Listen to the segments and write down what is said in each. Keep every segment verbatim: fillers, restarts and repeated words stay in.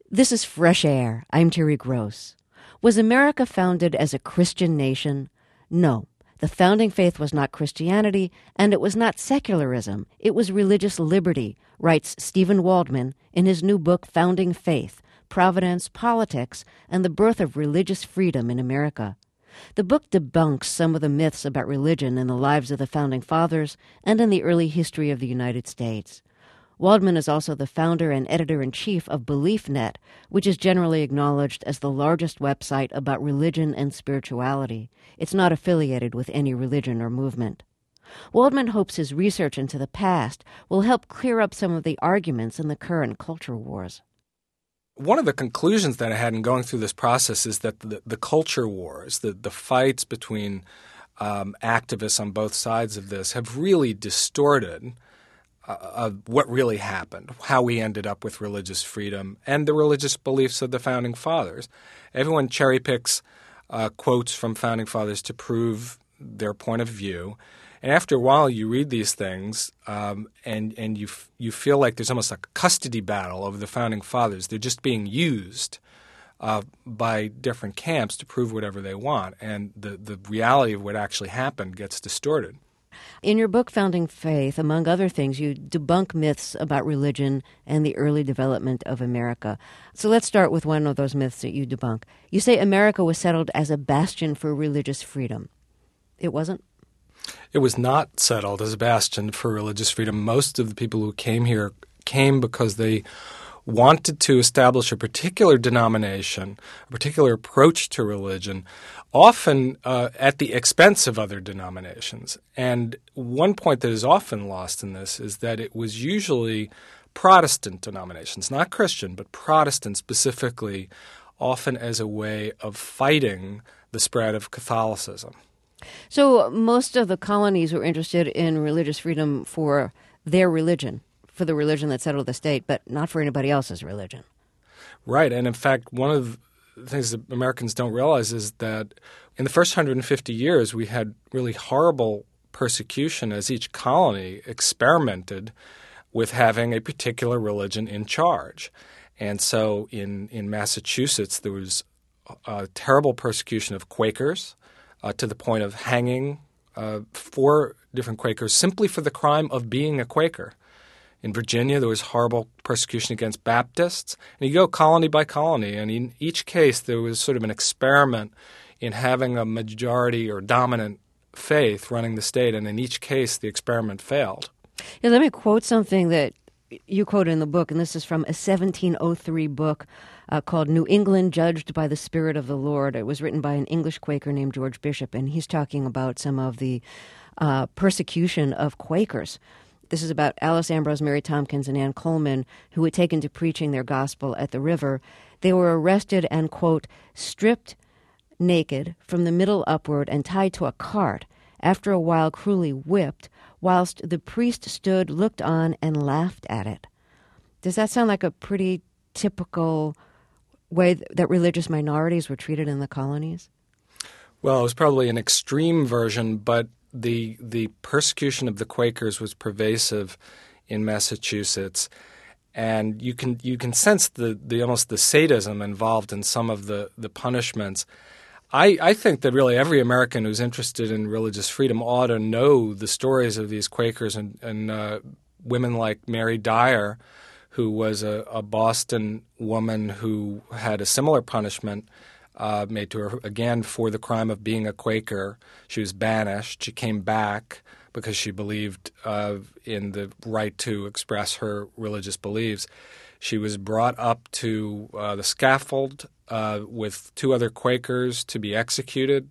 This is Fresh Air. I'm Terry Gross. Was America founded as a Christian nation? No. The founding faith was not Christianity, and it was not secularism. It was religious liberty, writes Stephen Waldman in his new book, Founding Faith, Providence, Politics, and the Birth of Religious Freedom in America. The book debunks some of the myths about religion in the lives of the Founding Fathers and in the early history of the United States. Waldman is also the founder and editor-in-chief of BeliefNet, which is generally acknowledged as the largest website about religion and spirituality. It's not affiliated with any religion or movement. Waldman hopes his research into the past will help clear up some of the arguments in the current culture wars. One of the conclusions that I had in going through this process is that the, the culture wars, the, the fights between um, activists on both sides of this have really distorted Uh, of what really happened, how we ended up with religious freedom and the religious beliefs of the Founding Fathers. Everyone cherry picks uh, quotes from Founding Fathers to prove their point of view. And after a while, you read these things um, and, and you, f- you feel like there's almost like a custody battle over the Founding Fathers. They're just being used uh, by different camps to prove whatever they want. And the, the reality of what actually happened gets distorted. In your book, Founding Faith, among other things, you debunk myths about religion and the early development of America. So let's start with one of those myths that you debunk. You say America was settled as a bastion for religious freedom. It wasn't? It was not settled as a bastion for religious freedom. Most of the people who came here came because they wanted to establish a particular denomination, a particular approach to religion, often uh, at the expense of other denominations. And one point that is often lost in this is that it was usually Protestant denominations, not Christian, but Protestant specifically, often as a way of fighting the spread of Catholicism. So most of the colonies were interested in religious freedom for their religion, for the religion that settled the state, but not for anybody else's religion. Right. And in fact, one of the things that Americans don't realize is that in the first one hundred fifty years, we had really horrible persecution as each colony experimented with having a particular religion in charge. And so in, in Massachusetts, there was a terrible persecution of Quakers uh, to the point of hanging uh, four different Quakers simply for the crime of being a Quaker. In Virginia, there was horrible persecution against Baptists. And you go colony by colony, and in each case, there was sort of an experiment in having a majority or dominant faith running the state, and in each case, the experiment failed. Yeah, let me quote something that you quote in the book, and this is from a seventeen oh three book uh, called New England Judged by the Spirit of the Lord. It was written by an English Quaker named George Bishop, and he's talking about some of the uh, persecution of Quakers. This is about Alice Ambrose, Mary Tompkins, and Ann Coleman, who had taken to preaching their gospel at the river. They were arrested and, quote, stripped naked from the middle upward and tied to a cart, after a while cruelly whipped, whilst the priest stood, looked on, and laughed at it. Does that sound like a pretty typical way that religious minorities were treated in the colonies? Well, it was probably an extreme version, but the the persecution of the Quakers was pervasive in Massachusetts, and you can you can sense the, the almost the sadism involved in some of the, the punishments. I, I think that really every American who's interested in religious freedom ought to know the stories of these Quakers and, and uh, women like Mary Dyer, who was a, a Boston woman who had a similar punishment Uh, made to her, again, for the crime of being a Quaker. She was banished. She came back because she believed uh, in the right to express her religious beliefs. She was brought up to uh, the scaffold uh, with two other Quakers to be executed.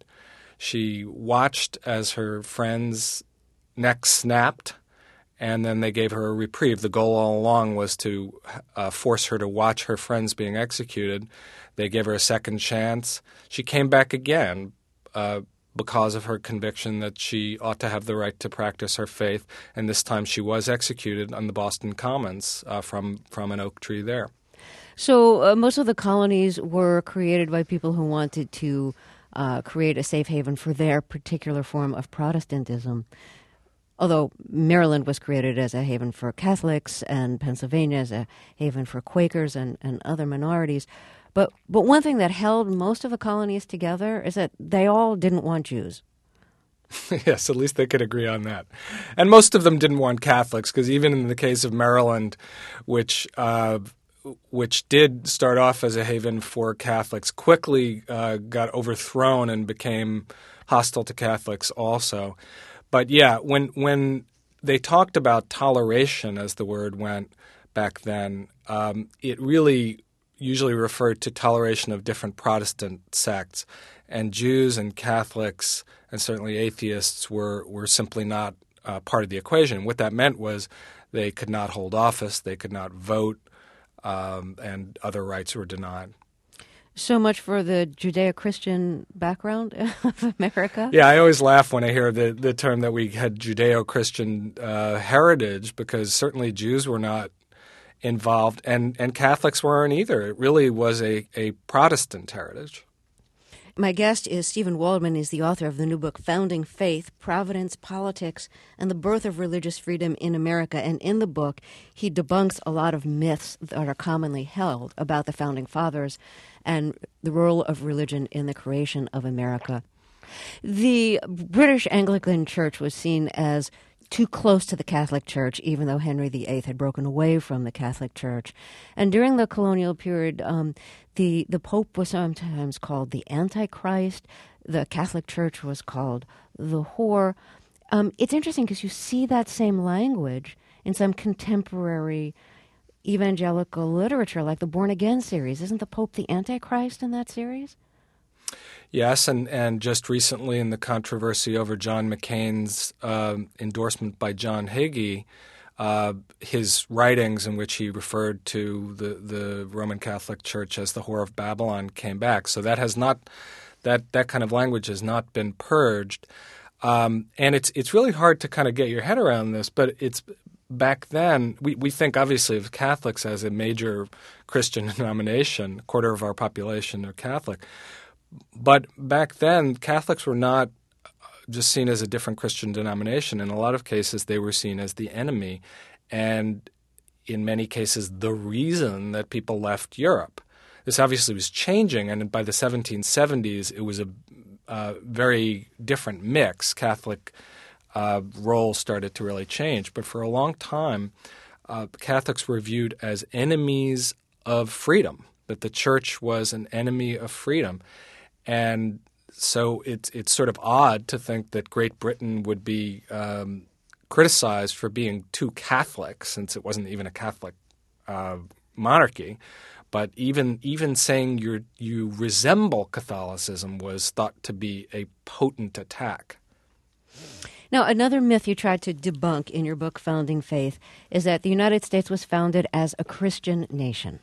She watched as her friends' necks snapped, and then they gave her a reprieve. The goal all along was to uh, force her to watch her friends being executed. They gave her a second chance. She came back again uh, because of her conviction that she ought to have the right to practice her faith, and this time she was executed on the Boston Commons uh, from, from an oak tree there. So uh, most of the colonies were created by people who wanted to uh, create a safe haven for their particular form of Protestantism. although Maryland was created as a haven for Catholics and Pennsylvania as a haven for Quakers and, and other minorities. But but one thing that held most of the colonies together is that they all didn't want Jews. Yes, at least they could agree on that. And most of them didn't want Catholics, because even in the case of Maryland, which uh, which did start off as a haven for Catholics, quickly uh, got overthrown and became hostile to Catholics also. But yeah, when when they talked about toleration, as the word went back then, um, it really usually referred to toleration of different Protestant sects. And Jews and Catholics and certainly atheists were, were simply not uh, part of the equation. What that meant was they could not hold office, they could not vote, um, and other rights were denied. So much for the Judeo-Christian background of America? Yeah, I always laugh when I hear the, the term that we had Judeo-Christian uh, heritage, because certainly Jews were not involved, and, and Catholics weren't either. It really was a, a Protestant heritage. My guest is Stephen Waldman. He's the author of the new book, Founding Faith, Providence, Politics, and the Birth of Religious Freedom in America. And in the book, he debunks a lot of myths that are commonly held about the Founding Fathers and the role of religion in the creation of America. The British Anglican Church was seen as too close to the Catholic Church, even though Henry the Eighth had broken away from the Catholic Church. And during the colonial period, um, the, the Pope was sometimes called the Antichrist. The Catholic Church was called the whore. Um, it's interesting because you see that same language in some contemporary evangelical literature, like the Born Again series. Isn't the Pope the Antichrist in that series? Yes, and, and just recently in the controversy over John McCain's uh, endorsement by John Hagee, uh, his writings in which he referred to the, the Roman Catholic Church as the whore of Babylon came back. So that has not that that kind of language has not been purged, um, and it's it's really hard to kind of get your head around this. But it's back then we, we think obviously of Catholics as a major Christian denomination. A quarter of our population are Catholic. But back then, Catholics were not just seen as a different Christian denomination. In a lot of cases, they were seen as the enemy, and in many cases, the reason that people left Europe. This obviously was changing, and by the seventeen seventies, it was a uh, very different mix. Catholic uh, roles started to really change. But for a long time, uh, Catholics were viewed as enemies of freedom, that the church was an enemy of freedom. And so it's it's sort of odd to think that Great Britain would be um, criticized for being too Catholic, since it wasn't even a Catholic uh, monarchy. But even even saying you you resemble Catholicism was thought to be a potent attack. Now, another myth you tried to debunk in your book, Founding Faith, is that the United States was founded as a Christian nation.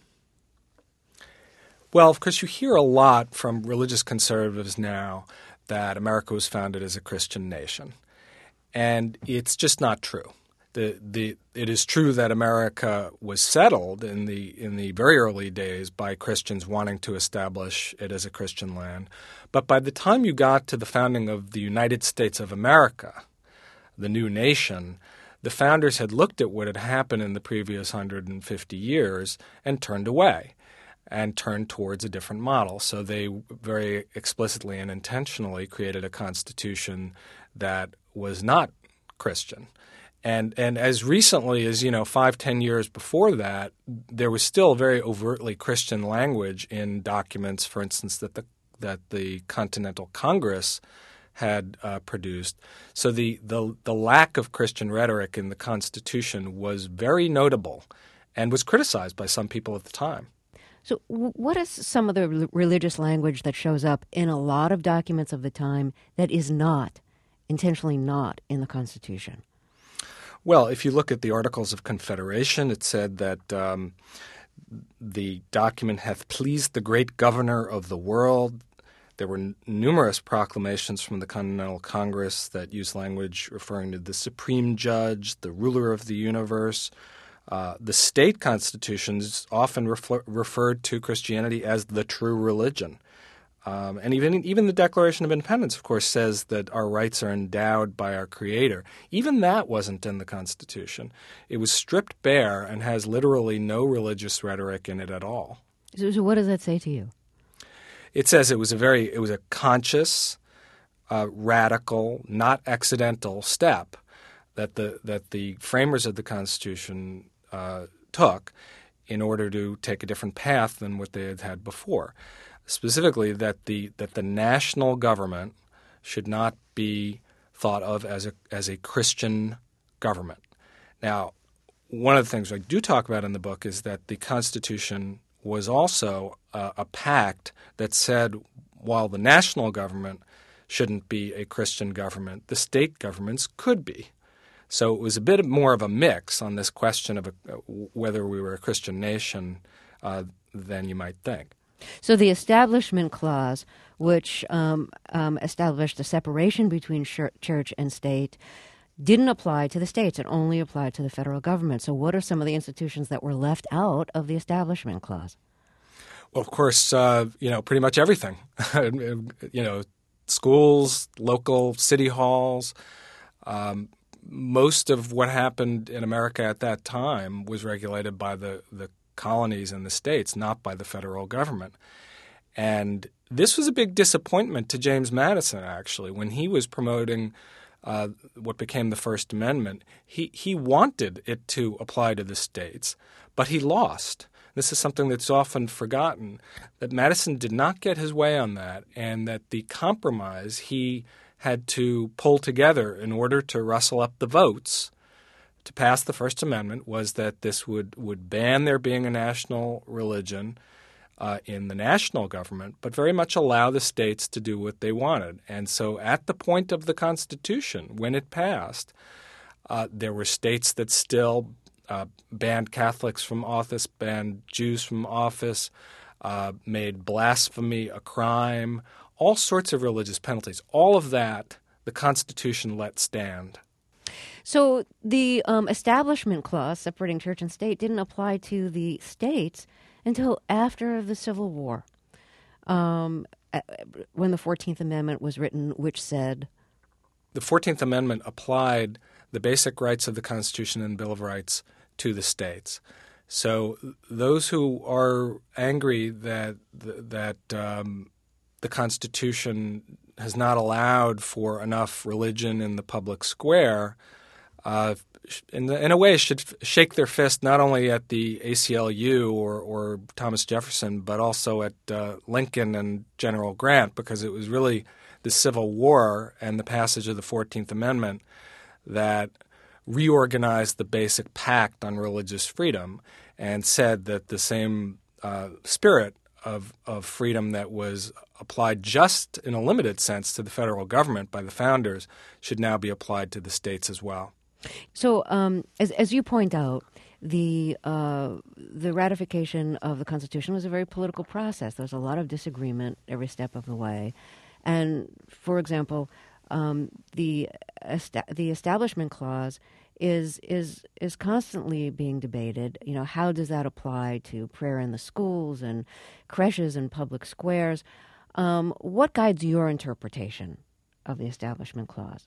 Well, of course, you hear a lot from religious conservatives now that America was founded as a Christian nation. And it's just not true. The, the, it is true that America was settled in the, in the very early days by Christians wanting to establish it as a Christian land. But by the time you got to the founding of the United States of America, the new nation, the founders had looked at what had happened in the previous one hundred fifty years and turned away. And turned towards a different model. So they very explicitly and intentionally created a constitution that was not Christian. And and as recently as, you know, five, ten years before that, there was still very overtly Christian language in documents, for instance, that the that the Continental Congress had uh, produced. So the, the the lack of Christian rhetoric in the Constitution was very notable and was criticized by some people at the time. So what is some of the religious language that shows up in a lot of documents of the time that is not, intentionally not, in the Constitution? Well, if you look at the Articles of Confederation, it said that um, the document hath pleased the great governor of the world. There were n- numerous proclamations from the Continental Congress that used language referring to the supreme judge, the ruler of the universe. Uh, the state constitutions often refer- referred to Christianity as the true religion. Um, and even even the Declaration of Independence, of course, says that our rights are endowed by our Creator. Even that wasn't in the Constitution. It was stripped bare and has literally no religious rhetoric in it at all. So, so what does that say to you? It says it was a very it was a conscious, uh, radical, not accidental step that the that the framers of the Constitution uh, took in order to take a different path than what they had had before. Specifically, that the that the national government should not be thought of as a as a Christian government. Now, one of the things I do talk about in the book is that the Constitution was also a, a pact that said while the national government shouldn't be a Christian government, the state governments could be. So it was a bit more of a mix on this question of a, whether we were a Christian nation uh, than you might think. So the Establishment Clause, which um, um, established a separation between church and state, didn't apply to the states. It only applied to the federal government. So what are some of the institutions that were left out of the Establishment Clause? Well, of course, uh, you know, pretty much everything. you know, schools, local city halls. Um, most of what happened in America at that time was regulated by the, the colonies and the states, not by the federal government. And this was a big disappointment to James Madison, actually. When he was promoting uh, what became the First Amendment, he, he wanted it to apply to the states, but he lost. This is something that's often forgotten, that Madison did not get his way on that, and that the compromise he had to pull together in order to rustle up the votes to pass the First Amendment was that this would, would ban there being a national religion uh, in the national government, but very much allow the states to do what they wanted. And so at the point of the Constitution, when it passed, uh, there were states that still uh, banned Catholics from office, banned Jews from office, uh, made blasphemy a crime, all sorts of religious penalties. All of that the Constitution let stand. So the um, Establishment Clause, separating church and state, didn't apply to the states until after the Civil War, um, when the fourteenth Amendment was written, which said? The fourteenth Amendment applied the basic rights of the Constitution and Bill of Rights to the states. So those who are angry that that um, the Constitution has not allowed for enough religion in the public square, uh, in, the, in a way should shake their fist not only at the A C L U or, or Thomas Jefferson, but also at uh, Lincoln and General Grant, because it was really the Civil War and the passage of the fourteenth Amendment that reorganized the basic pact on religious freedom and said that the same uh, spirit of, of freedom that was applied just in a limited sense to the federal government by the founders should now be applied to the states as well. So um, as, as you point out, the uh, the ratification of the Constitution was a very political process. There was a lot of disagreement every step of the way. And, for example, um, the esta- the Establishment Clause is is is constantly being debated. You know, how does that apply to prayer in the schools and creches and public squares? Um, what guides your interpretation of the Establishment Clause?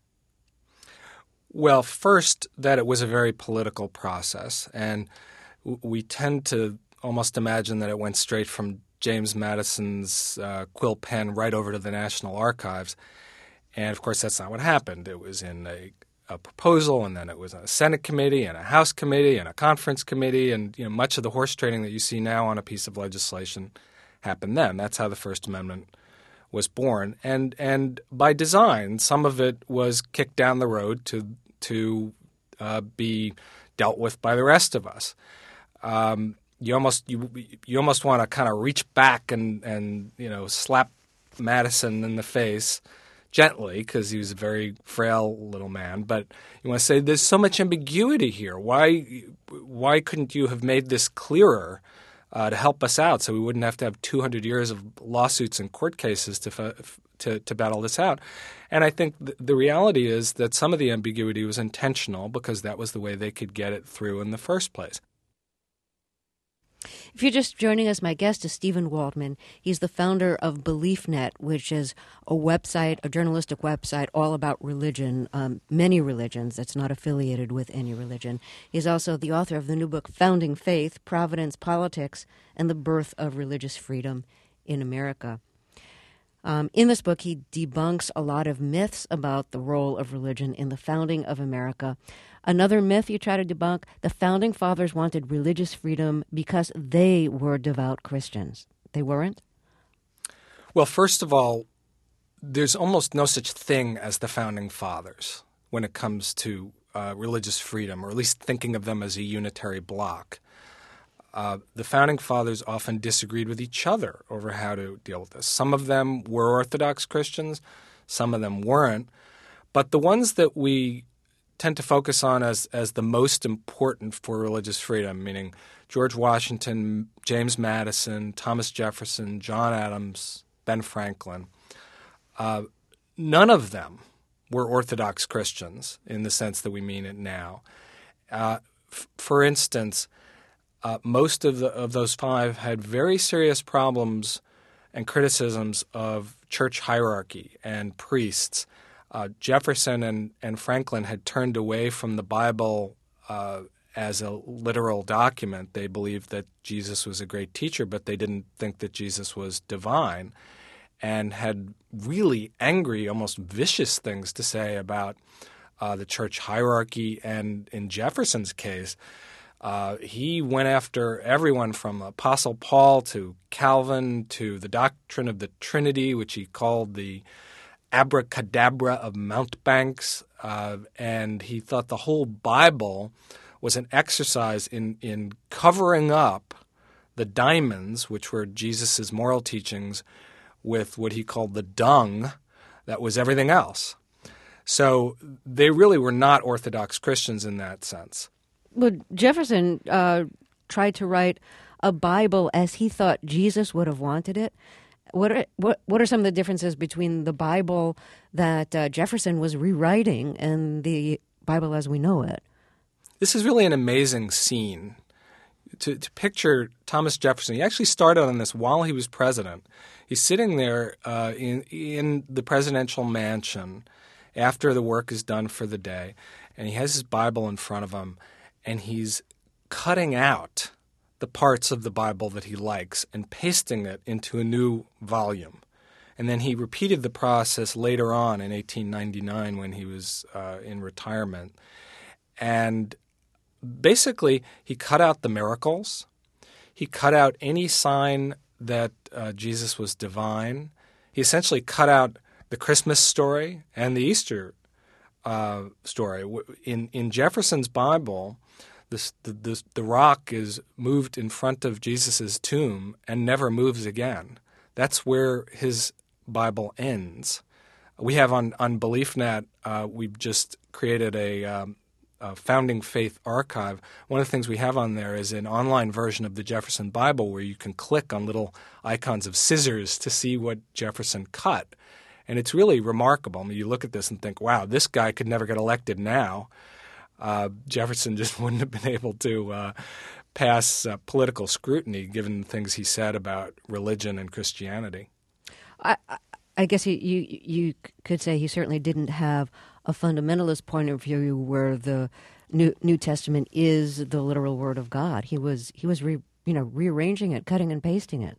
Well, first, that it was a very political process, and w- we tend to almost imagine that it went straight from James Madison's uh, quill pen right over to the National Archives. And, of course, that's not what happened. It was in a, a proposal, and then it was a Senate committee and a House committee and a conference committee, and you know, much of the horse trading that you see now on a piece of legislation happened then. That's how the First Amendment was born. And and by design, some of it was kicked down the road to to uh, be dealt with by the rest of us. Um, you almost you you almost want to kind of reach back and and you know slap Madison in the face gently, because he was a very frail little man. But you want to say there's so much ambiguity here. Why why couldn't you have made this clearer uh, to help us out, so we wouldn't have to have two hundred years of lawsuits and court cases to to, to battle this out? And I think th- the reality is that some of the ambiguity was intentional, because that was the way they could get it through in the first place. If you're just joining us, my guest is Stephen Waldman. He's the founder of BeliefNet, which is a website, a journalistic website all about religion, um, many religions that's not affiliated with any religion. He's also the author of the new book, Founding Faith, Providence, Politics, and the Birth of Religious Freedom in America. Um, in this book, he debunks a lot of myths about the role of religion in the founding of America. Another myth you try to debunk, the Founding Fathers wanted religious freedom because they were devout Christians. They weren't? Well, first of all, there's almost no such thing as the Founding Fathers when it comes to uh, religious freedom, or at least thinking of them as a unitary bloc. Uh, the Founding Fathers often disagreed with each other over how to deal with this. Some of them were Orthodox Christians, some of them weren't. But the ones that we tend to focus on as, as the most important for religious freedom, meaning George Washington, James Madison, Thomas Jefferson, John Adams, Ben Franklin, uh, none of them were Orthodox Christians in the sense that we mean it now. Uh, f- for instance, uh, most of, the, of those five had very serious problems and criticisms of church hierarchy and priests. Uh, Jefferson and, and Franklin had turned away from the Bible uh, as a literal document. They believed that Jesus was a great teacher, but they didn't think that Jesus was divine, and had really angry, almost vicious things to say about uh, the church hierarchy. And in Jefferson's case, uh, he went after everyone from Apostle Paul to Calvin to the doctrine of the Trinity, which he called the abracadabra of Mountebanks, uh, and he thought the whole Bible was an exercise in, in covering up the diamonds, which were Jesus' moral teachings, with what he called the dung that was everything else. So they really were not Orthodox Christians in that sense. Well, Jefferson uh, tried to write a Bible as he thought Jesus would have wanted it. What are, what what are some of the differences between the Bible that uh, Jefferson was rewriting and the Bible as we know it? This is really an amazing scene. To, to picture Thomas Jefferson, he actually started on this while he was president. He's sitting there uh, in in the presidential mansion after the work is done for the day, and he has his Bible in front of him, and he's cutting out the parts of the Bible that he likes and pasting it into a new volume. And then he repeated the process later on in eighteen ninety-nine when he was uh, in retirement. And basically, he cut out the miracles. He cut out any sign that uh, Jesus was divine. He essentially cut out the Christmas story and the Easter uh, story. In, in Jefferson's Bible, This, the, the, the rock is moved in front of Jesus' tomb and never moves again. That's where his Bible ends. We have on, on BeliefNet, uh, we've just created a, um, a Founding Faith archive. One of the things we have on there is an online version of the Jefferson Bible where you can click on little icons of scissors to see what Jefferson cut. And it's really remarkable. I mean, you look at this and think, wow, this guy could never get elected now. Uh, Jefferson just wouldn't have been able to uh, pass uh, political scrutiny given the things he said about religion and Christianity. I, I guess you, you you could say he certainly didn't have a fundamentalist point of view where the New New Testament is the literal Word of God. He was he was re, you know rearranging it, cutting and pasting it.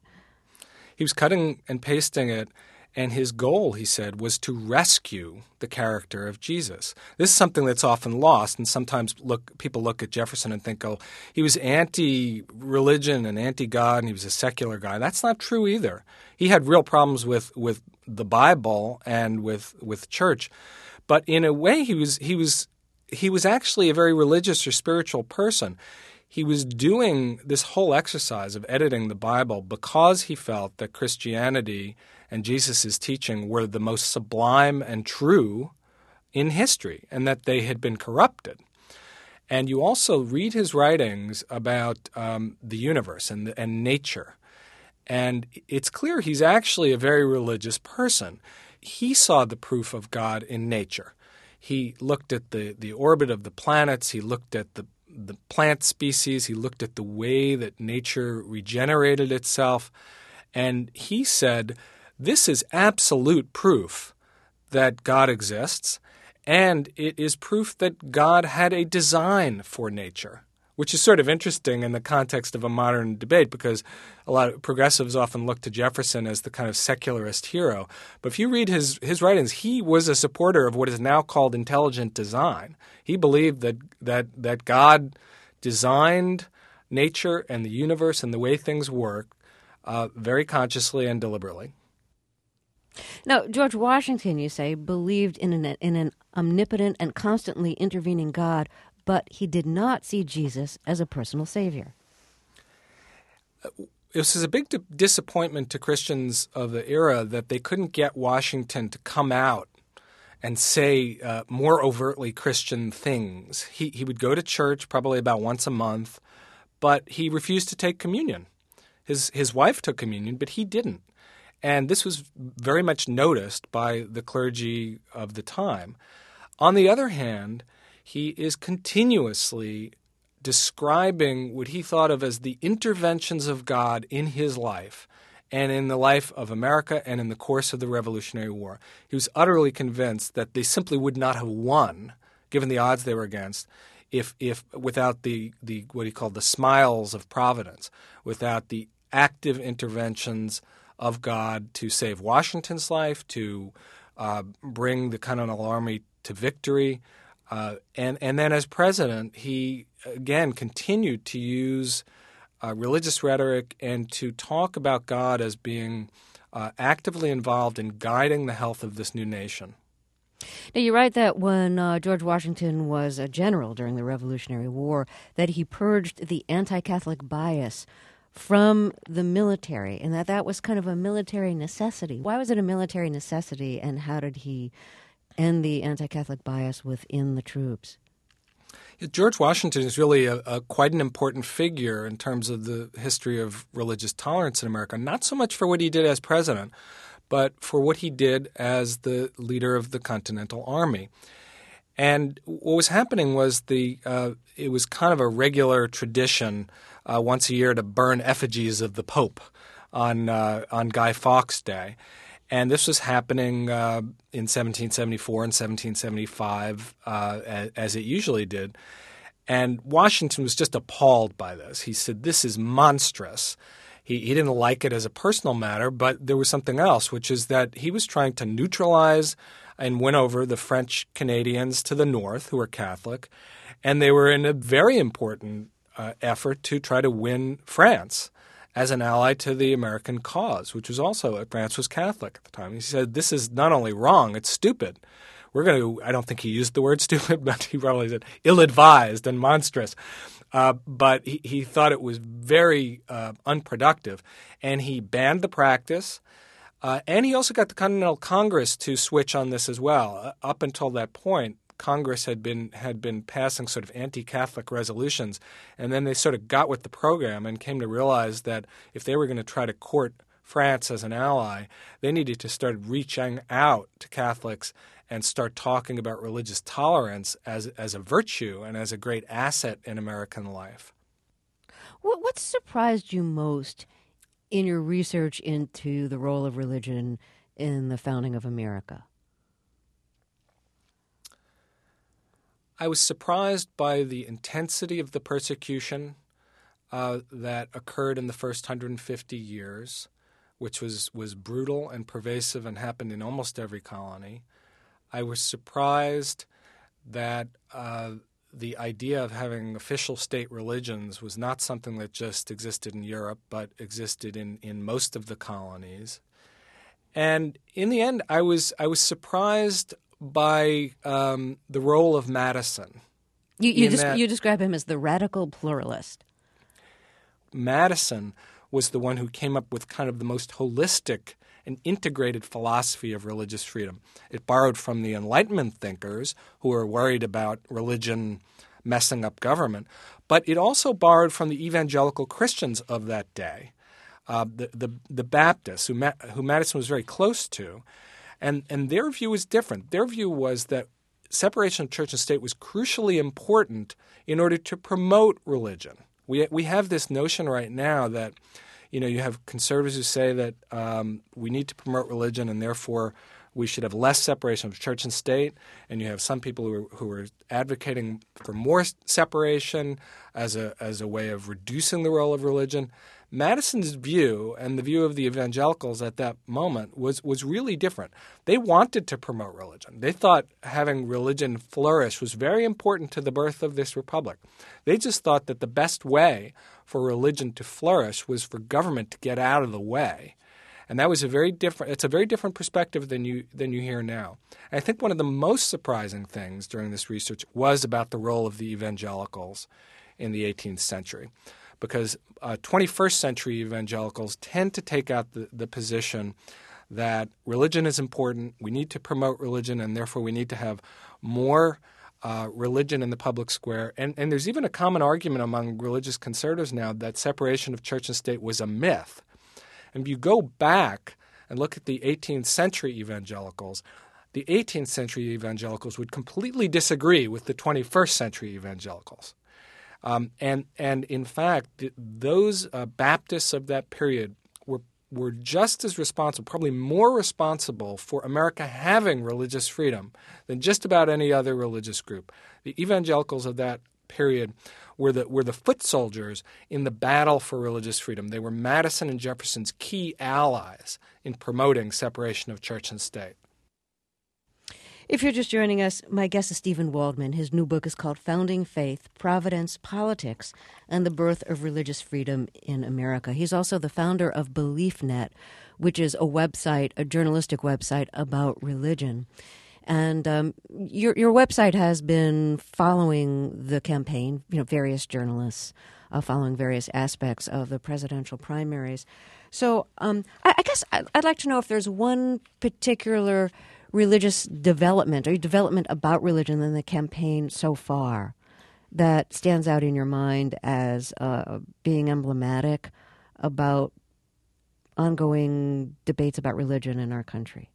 He was cutting and pasting it. And his goal, he said, was to rescue the character of Jesus. This is something that's often lost, and sometimes look people look at Jefferson and think, oh, he was anti-religion and anti-God, and he was a secular guy. That's not true either. He had real problems with, with the Bible and with with church, but in a way, he was he was he was actually a very religious or spiritual person. He was doing this whole exercise of editing the Bible because he felt that Christianity and Jesus' teaching were the most sublime and true in history, and that they had been corrupted. And you also read his writings about um, the universe and, and nature, and it's clear he's actually a very religious person. He saw the proof of God in nature. He looked at the, the orbit of the planets. He looked at the the plant species. He looked at the way that nature regenerated itself. And he said, this is absolute proof that God exists, and it is proof that God had a design for nature, which is sort of interesting in the context of a modern debate because a lot of progressives often look to Jefferson as the kind of secularist hero. But if you read his, his writings, he was a supporter of what is now called intelligent design. He believed that, that, that God designed nature and the universe and the way things work uh, very consciously and deliberately. Now, George Washington, you say, believed in an, in an omnipotent and constantly intervening God, but he did not see Jesus as a personal savior. This is a big di- disappointment to Christians of the era that they couldn't get Washington to come out and say uh, more overtly Christian things. He, he would go to church probably about once a month, but he refused to take communion. His, his wife took communion, but he didn't. And this was very much noticed by the clergy of the time. On the other hand, he is continuously describing what he thought of as the interventions of God in his life and in the life of America and in the course of the Revolutionary War. He was utterly convinced that they simply would not have won, given the odds they were against, if if without the, the what he called the smiles of providence, without the active interventions of God to save Washington's life, to uh, bring the Continental Army to victory. Uh, and, and then as president, he, again, continued to use uh, religious rhetoric and to talk about God as being uh, actively involved in guiding the health of this new nation. Now, you write that when uh, George Washington was a general during the Revolutionary War, that he purged the anti-Catholic bias from the military, and that that was kind of a military necessity. Why was it a military necessity, and how did he end the anti-Catholic bias within the troops? George Washington is really a, a quite an important figure in terms of the history of religious tolerance in America, not so much for what he did as president, but for what he did as the leader of the Continental Army. And what was happening was the uh, it was kind of a regular tradition uh, once a year to burn effigies of the Pope on uh, on Guy Fawkes Day. And this was happening uh, in seventeen seventy-four and seventeen seventy-five, uh, as, as it usually did. And Washington was just appalled by this. He said, this is monstrous. He, he didn't like it as a personal matter, but there was something else, which is that he was trying to neutralize and win over the French Canadians to the north, who were Catholic. And they were in a very important uh, effort to try to win France as an ally to the American cause, which was also, France was Catholic at the time. He said, this is not only wrong, it's stupid. We're going to, I don't think he used the word stupid, but he probably said ill-advised and monstrous. Uh, but he, he thought it was very uh, unproductive. And he banned the practice. Uh, and he also got the Continental Congress to switch on this as well. Uh, up until that point, Congress had been had been passing sort of anti-Catholic resolutions, and then they sort of got with the program and came to realize that if they were going to try to court France as an ally, they needed to start reaching out to Catholics and start talking about religious tolerance as as a virtue and as a great asset in American life. What, what surprised you most in your research into the role of religion in the founding of America? I was surprised by the intensity of the persecution uh, that occurred in the first one hundred fifty years, which was, was brutal and pervasive and happened in almost every colony. I was surprised that uh, the idea of having official state religions was not something that just existed in Europe, but existed in, in most of the colonies. And in the end, I was I was surprised by um, the role of Madison. You you, des- that you describe him as the radical pluralist. Madison was the one who came up with kind of the most holistic and integrated philosophy of religious freedom. It borrowed from the Enlightenment thinkers who were worried about religion messing up government, but it also borrowed from the evangelical Christians of that day, uh, the, the the Baptists, who, Ma- who Madison was very close to. And and their view was different. Their view was that separation of church and state was crucially important in order to promote religion. We we have this notion right now that, you know, you have conservatives who say that um, we need to promote religion and therefore we should have less separation of church and state, and you have some people who are, who are advocating for more separation as a as a way of reducing the role of religion. Madison's view and the view of the evangelicals at that moment was was really different. They wanted to promote religion. They thought having religion flourish was very important to the birth of this republic. They just thought that the best way for religion to flourish was for government to get out of the way. And that was a very different it's a very different perspective than you than you hear now. And I think one of the most surprising things during this research was about the role of the evangelicals in the eighteenth century. Because uh, twenty-first century evangelicals tend to take out the, the position that religion is important, we need to promote religion, and therefore we need to have more uh, religion in the public square. And, and there's even a common argument among religious conservatives now that separation of church and state was a myth. And if you go back and look at the eighteenth century evangelicals, the eighteenth century evangelicals would completely disagree with the twenty-first century evangelicals. Um, and and in fact, th- those uh, Baptists of that period were were just as responsible, probably more responsible for America having religious freedom than just about any other religious group. The evangelicals of that period were the were the foot soldiers in the battle for religious freedom. They were Madison and Jefferson's key allies in promoting separation of church and state. If you're just joining us, my guest is Stephen Waldman. His new book is called Founding Faith, Providence, Politics, and the Birth of Religious Freedom in America. He's also the founder of BeliefNet, which is a website, a journalistic website about religion. And um, your your website has been following the campaign, you know, various journalists uh, following various aspects of the presidential primaries. So um, I, I guess I'd like to know if there's one particular religious development or development about religion in the campaign so far that stands out in your mind as uh, being emblematic about ongoing debates about religion in our country?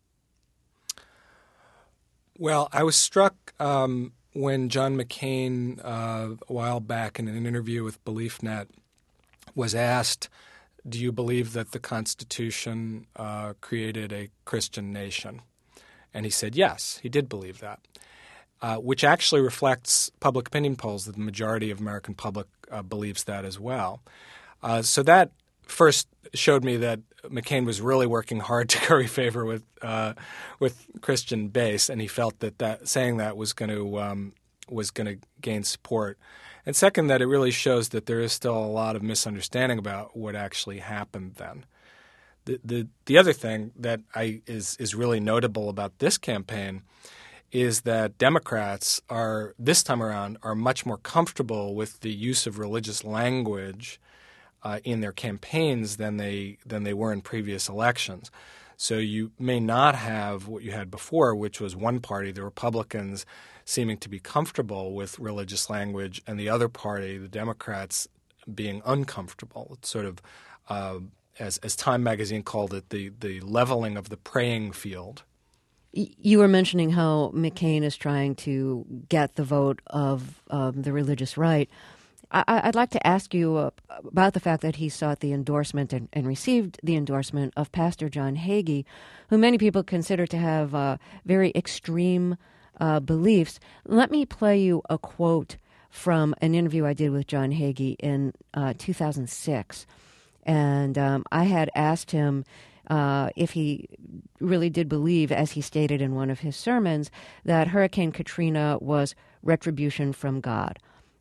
Well, I was struck um, when John McCain, uh, a while back in an interview with BeliefNet, was asked, do you believe that the Constitution uh, created a Christian nation? And he said yes, he did believe that, uh, which actually reflects public opinion polls that the majority of American public uh, believes that as well. Uh, so that first showed me that McCain was really working hard to curry favor with uh, with Christian base, and he felt that, that saying that was going to um, was going to gain support. And second, that it really shows that there is still a lot of misunderstanding about what actually happened then. The, the the other thing that I is is really notable about this campaign is that Democrats are this time around are much more comfortable with the use of religious language uh, in their campaigns than they than they were in previous elections. So you may not have what you had before, which was one party, the Republicans, seeming to be comfortable with religious language, and the other party, the Democrats, being uncomfortable. It's sort of uh, As, as Time magazine called it, the, the leveling of the praying field. You were mentioning how McCain is trying to get the vote of um, the religious right. I, I'd like to ask you uh, about the fact that he sought the endorsement and, and received the endorsement of Pastor John Hagee, who many people consider to have uh, very extreme uh, beliefs. Let me play you a quote from an interview I did with John Hagee in uh, two thousand six. And um, I had asked him uh, if he really did believe, as he stated in one of his sermons, that Hurricane Katrina was retribution from God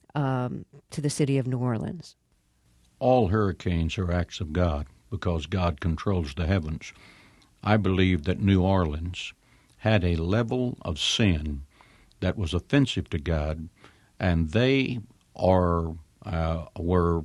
um, to the city of New Orleans. All hurricanes are acts of God because God controls the heavens. I believe that New Orleans had a level of sin that was offensive to God, and they are uh, were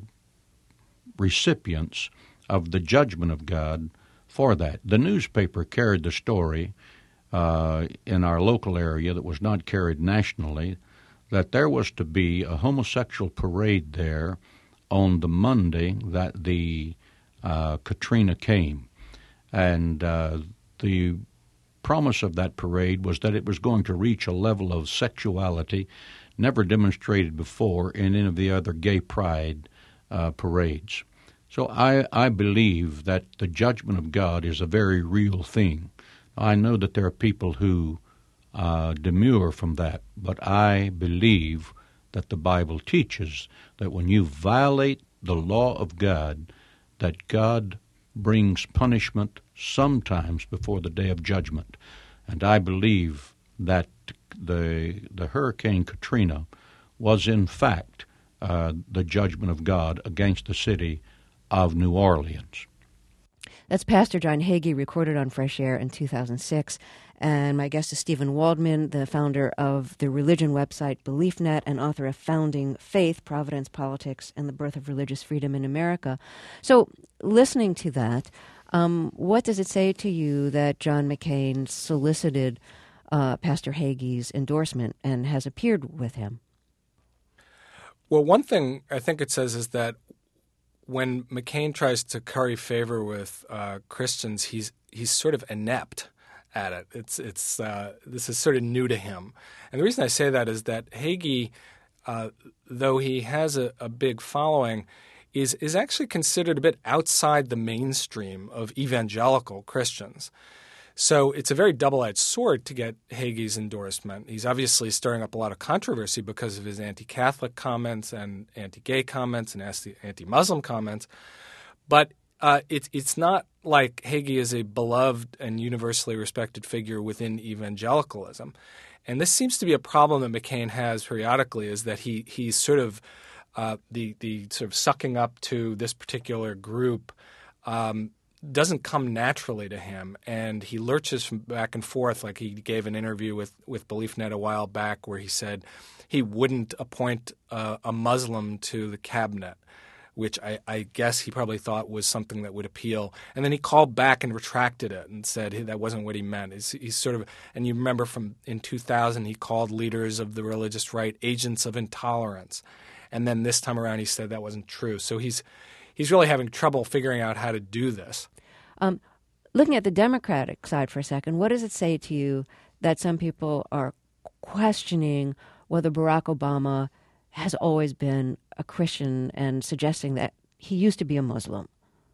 recipients of the judgment of God for that. The newspaper carried the story uh, in our local area that was not carried nationally, that there was to be a homosexual parade there on the Monday that the uh, Katrina came. And uh, the promise of that parade was that it was going to reach a level of sexuality never demonstrated before in any of the other gay pride uh, parades. So I, I believe that the judgment of God is a very real thing. I know that there are people who uh, demur from that, but I believe that the Bible teaches that when you violate the law of God, that God brings punishment sometimes before the day of judgment. And I believe that the the Hurricane Katrina was in fact uh, the judgment of God against the city of New Orleans. That's Pastor John Hagee, recorded on Fresh Air in two thousand six. And my guest is Stephen Waldman, the founder of the religion website BeliefNet and author of Founding Faith, Providence, Politics, and the Birth of Religious Freedom in America. So listening to that, um, what does it say to you that John McCain solicited uh, Pastor Hagee's endorsement and has appeared with him? Well, one thing I think it says is that when McCain tries to curry favor with uh, Christians, he's he's sort of inept at it. It's it's uh, this is sort of new to him, and the reason I say that is that Hagee, uh, though he has a, a big following, is is actually considered a bit outside the mainstream of evangelical Christians. So it's a very double-edged sword to get Hagee's endorsement. He's obviously stirring up a lot of controversy because of his anti-Catholic comments and anti-gay comments and anti-Muslim comments. But uh, it's it's not like Hagee is a beloved and universally respected figure within evangelicalism. And this seems to be a problem that McCain has periodically, is that he he's sort of uh, the the sort of sucking up to this particular group um, doesn't come naturally to him, and he lurches from back and forth. Like he gave an interview with, with BeliefNet a while back where he said he wouldn't appoint uh, a Muslim to the cabinet, which I, I guess he probably thought was something that would appeal. And then he called back and retracted it and said that wasn't what he meant. He's, he's sort of, and you remember from in two thousand, he called leaders of the religious right agents of intolerance. And then this time around he said that wasn't true. So he's he's really having trouble figuring out how to do this. Um, looking at the Democratic side for a second, what does it say to you that some people are questioning whether Barack Obama has always been a Christian and suggesting that he used to be a Muslim?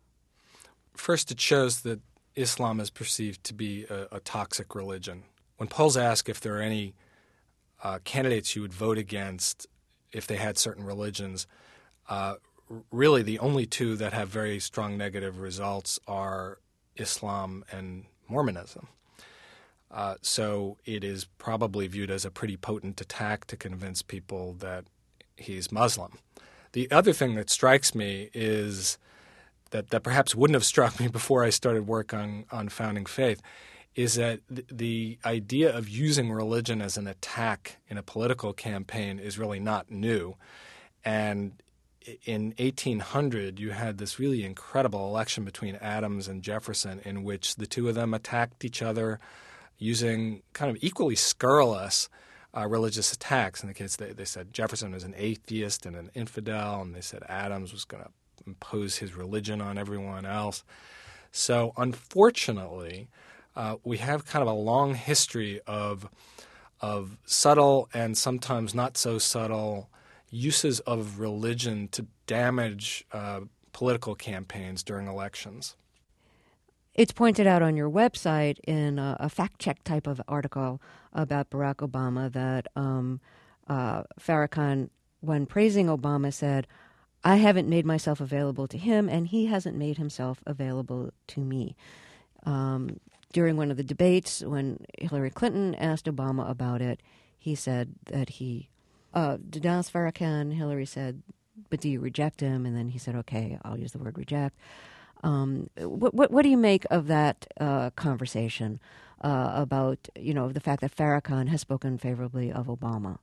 First, it shows that Islam is perceived to be a, a toxic religion. When polls ask if there are any uh, candidates you would vote against if they had certain religions, uh, really the only two that have very strong negative results are Islam and Mormonism. Uh, so it is probably viewed as a pretty potent attack to convince people that he's Muslim. The other thing that strikes me is that, that perhaps wouldn't have struck me before I started work on, on Founding Faith is that th- the idea of using religion as an attack in a political campaign is really not new. And in eighteen hundred, you had this really incredible election between Adams and Jefferson in which the two of them attacked each other using kind of equally scurrilous uh, religious attacks. In the case, they, they said Jefferson was an atheist and an infidel, and they said Adams was going to impose his religion on everyone else. So unfortunately, uh, we have kind of a long history of of subtle and sometimes not so subtle uses of religion to damage uh, political campaigns during elections. It's pointed out on your website in a, a fact-check type of article about Barack Obama that um, uh, Farrakhan, when praising Obama, said, "I haven't made myself available to him, and he hasn't made himself available to me." Um, during one of the debates, when Hillary Clinton asked Obama about it, he said that he Uh, denounced Farrakhan. Hillary said, "But do you reject him?" And then he said, "Okay, I'll use the word reject." Um, what, what, what do you make of that uh, conversation uh, about, you know, the fact that Farrakhan has spoken favorably of Obama?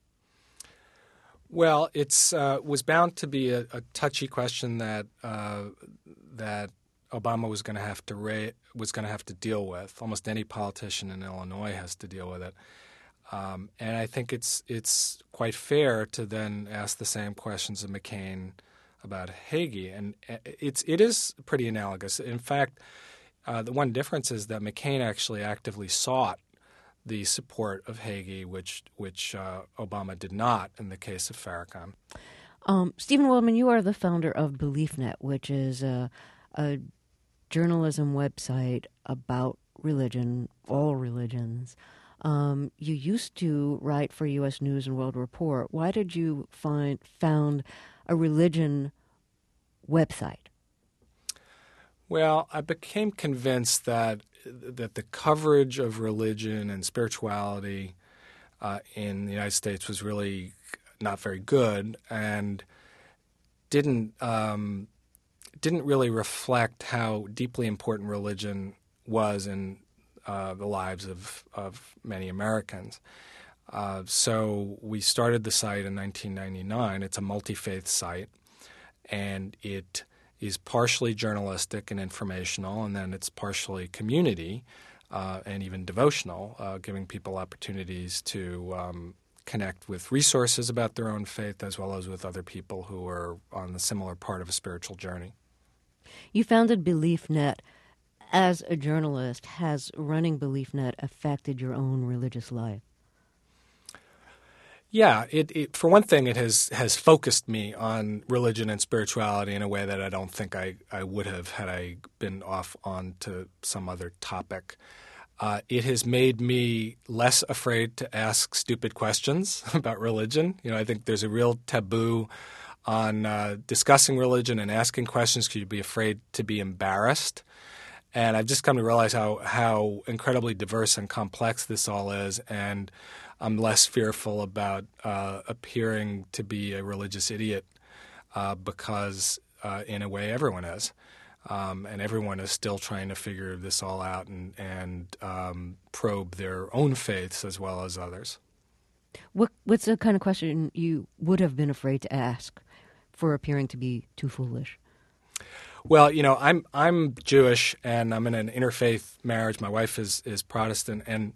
Well, it's uh, was bound to be a, a touchy question that uh, that Obama was going to have to ra- was going to have to deal with. Almost any politician in Illinois has to deal with it. Um, and I think it's it's quite fair to then ask the same questions of McCain about Hagee, and it's it is pretty analogous. In fact, Uh, the one difference is that McCain actually actively sought the support of Hagee, which which uh, Obama did not in the case of Farrakhan. Um, Stephen Waldman, you are the founder of BeliefNet, which is a, a journalism website about religion, all religions. Um, you used to write for U S News and World Report. Why did you find found a religion website? Well, I became convinced that that the coverage of religion and spirituality uh, in the United States was really not very good and didn't um, didn't really reflect how deeply important religion was in uh, the lives of, of many Americans. Uh, so we started the site in nineteen ninety-nine. It's a multi-faith site, and it is partially journalistic and informational, and then it's partially community uh, and even devotional, uh, giving people opportunities to um, connect with resources about their own faith as well as with other people who are on the similar part of a spiritual journey. You founded BeliefNet. As a journalist, has running BeliefNet affected your own religious life? Yeah, it, it for one thing, it has, has focused me on religion and spirituality in a way that I don't think I, I would have had I been off on to some other topic. Uh, it has made me less afraid to ask stupid questions about religion. You know, I think there's a real taboo on uh, discussing religion and asking questions because you'd be afraid to be embarrassed. And I've just come to realize how how incredibly diverse and complex this all is, and I'm less fearful about uh, appearing to be a religious idiot uh, because, uh, in a way, everyone is. Um, and everyone is still trying to figure this all out and, and um, probe their own faiths as well as others. What What's the kind of question you would have been afraid to ask for appearing to be too foolish? Well, you know, I'm I'm Jewish and I'm in an interfaith marriage. My wife is is Protestant, and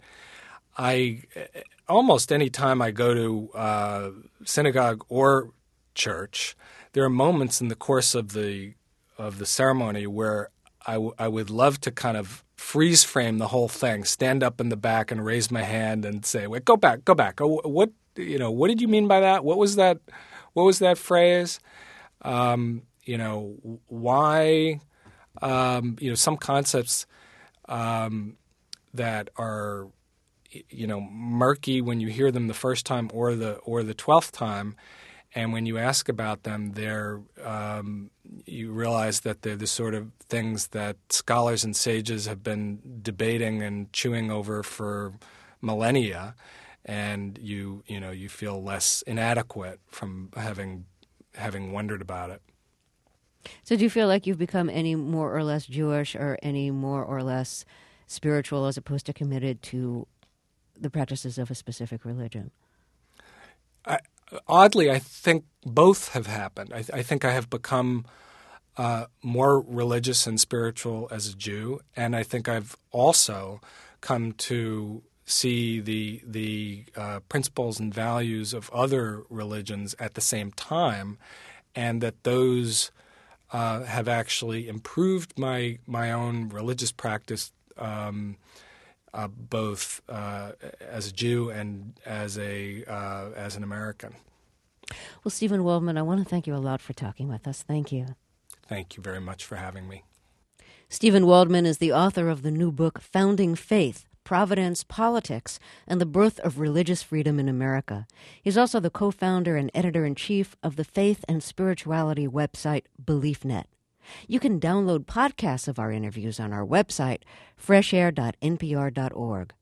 I almost any time I go to uh, synagogue or church, there are moments in the course of the of the ceremony where I, w- I would love to kind of freeze frame the whole thing, stand up in the back and raise my hand and say, "Wait, go back, go back. Oh, what you know? What did you mean by that? What was that? What was that phrase?" Um, You know, why, um, you know, some concepts um, that are, you know, murky when you hear them the first time or the or the twelfth time, and when you ask about them, they're um, you realize that they're the sort of things that scholars and sages have been debating and chewing over for millennia, and you you know you feel less inadequate from having having wondered about it. So do you feel like you've become any more or less Jewish or any more or less spiritual as opposed to committed to the practices of a specific religion? I, oddly, I think both have happened. I, I think I have become uh, more religious and spiritual as a Jew, and I think I've also come to see the the uh, principles and values of other religions at the same time, and that those Uh, have actually improved my my own religious practice, um, uh, both uh, as a Jew and as a uh, as an American. Well, Stephen Waldman, I want to thank you a lot for talking with us. Thank you. Thank you very much for having me. Stephen Waldman is the author of the new book, Founding Faith, Providence, Politics, and the Birth of Religious Freedom in America. He's also the co-founder and editor-in-chief of the faith and spirituality website BeliefNet. You can download podcasts of our interviews on our website, fresh air dot n p r dot org.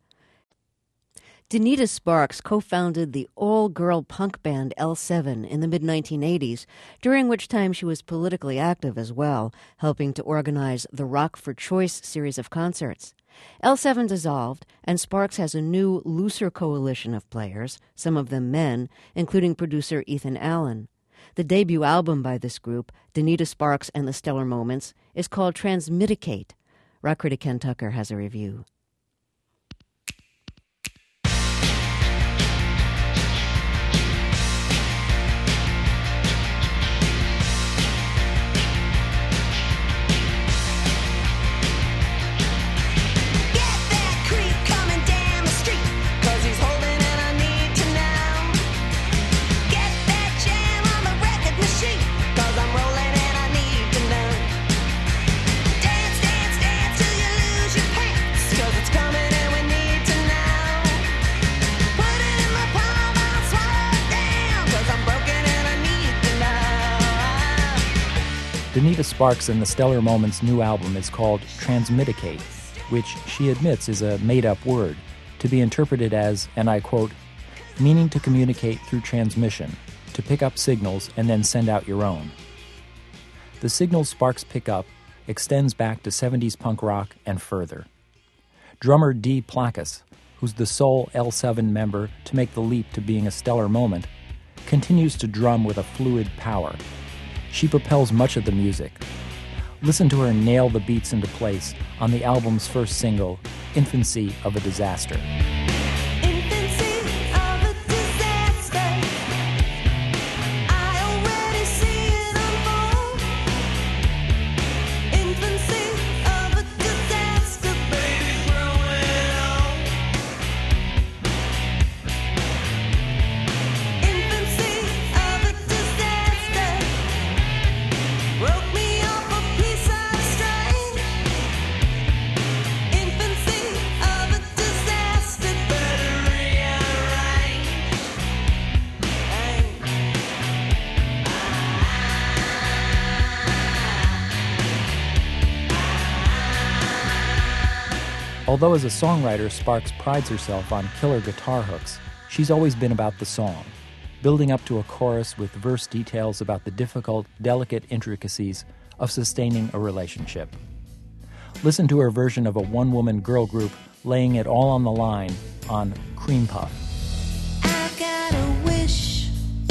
Danita Sparks co-founded the all-girl punk band L seven in the mid nineteen eighties, during which time she was politically active as well, helping to organize the Rock for Choice series of concerts. L seven dissolved, and Sparks has a new, looser coalition of players, some of them men, including producer Ethan Allen. The debut album by this group, Danita Sparks and the Stellar Moments, is called Transmedicate. Rock critic Ken Tucker has a review. Donita Sparks and the Stellar Moments' new album is called Transmedicate, which she admits is a made-up word, to be interpreted as, and I quote, meaning to communicate through transmission, to pick up signals and then send out your own. The signals Sparks pick up extends back to seventies punk rock and further. Drummer Dee Plakis, who's the sole L seven member to make the leap to being a stellar moment, continues to drum with a fluid power. She propels much of the music. Listen to her nail the beats into place on the album's first single, Infancy of a Disaster. Although as a songwriter, Sparks prides herself on killer guitar hooks, she's always been about the song, building up to a chorus with verse details about the difficult, delicate intricacies of sustaining a relationship. Listen to her version of a one-woman girl group laying it all on the line on Cream Puff. I got a wish,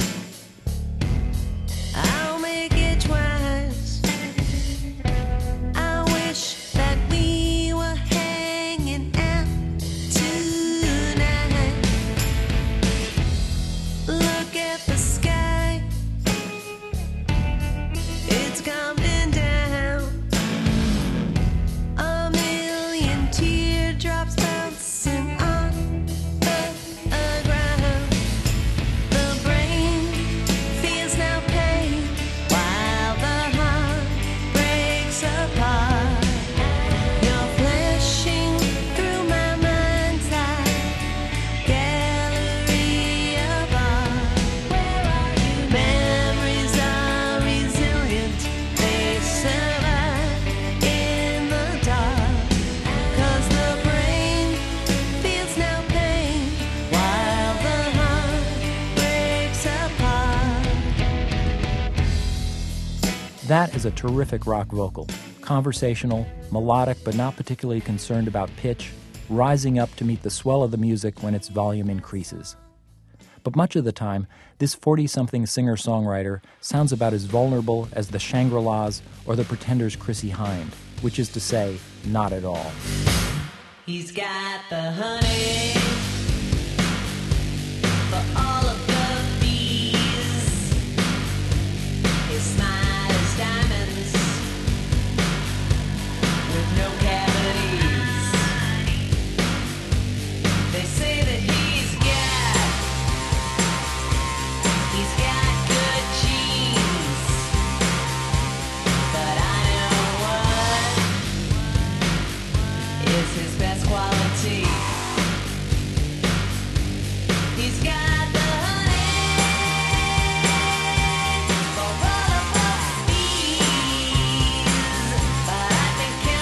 I'll make it twice. I wish that we were hanging out tonight. Look at the sky, it's coming down. A million teardrops bouncing on the ground. The brain feels no pain while the heart breaks apart. You're flashing through my mind's eye, gallery of art. Where are you? Memories are resilient, they survive in the dark. 'Cause the brain feels no pain while the heart breaks apart. That is a terrific rock vocal, conversational, melodic but not particularly concerned about pitch, rising up to meet the swell of the music when its volume increases. But much of the time, this forty-something singer-songwriter sounds about as vulnerable as the Shangri-Las or the Pretenders' Chrissie Hynde, which is to say, not at all. He's got the honey for all of the bees. His smile is diamonds with no cavities. They say that he's got, he's got good genes. But I know what is his best quality. He's got the honey for all of us bees, but I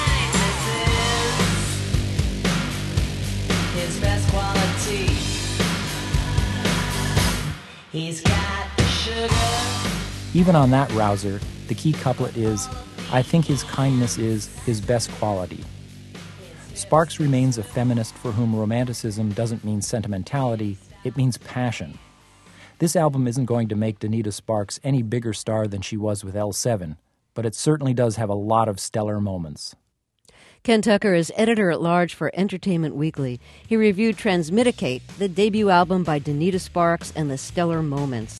think kindness is his best quality. He's got the sugar. Even on that rouser, the key couplet is, I think his kindness is his best quality. Sparks remains a feminist for whom romanticism doesn't mean sentimentality, it means passion. This album isn't going to make Donita Sparks any bigger star than she was with L seven, but it certainly does have a lot of stellar moments. Ken Tucker is editor-at-large for Entertainment Weekly. He reviewed Transmedicate, the debut album by Donita Sparks and the Stellar Moments.